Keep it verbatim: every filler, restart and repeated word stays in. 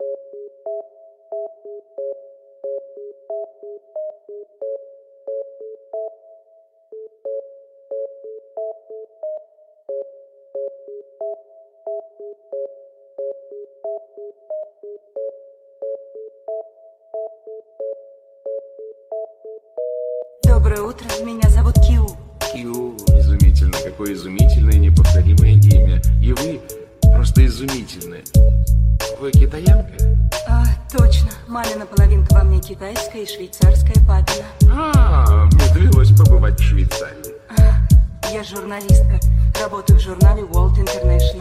Доброе утро, меня зовут Кью. Кью, изумительно, какое изумительное, неповторимое имя. И вы просто изумительны. Вы китаянка? А, точно, мамина половинка во мне китайская и швейцарская папина. А, мне довелось побывать в Швейцарии. А, я журналистка, работаю в журнале World International.